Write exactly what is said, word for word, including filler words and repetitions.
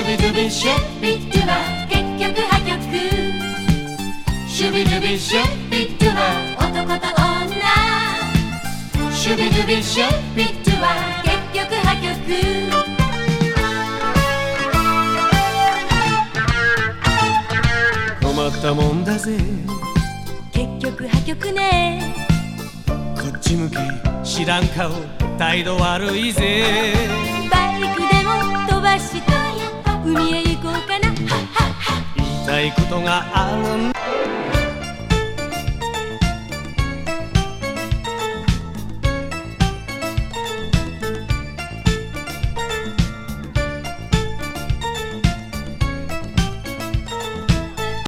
ビドゥビシュビドゥは結局破局。シュビドゥビシュビドゥは男と女。シュビドゥビシュビドゥは結局破局。 困ったもんだぜ、 結局破局ね。 こっち向き知らん顔態度悪いぜ。 バイクでも飛ばして海へ行こうかな。 言いたいことがあるんだ。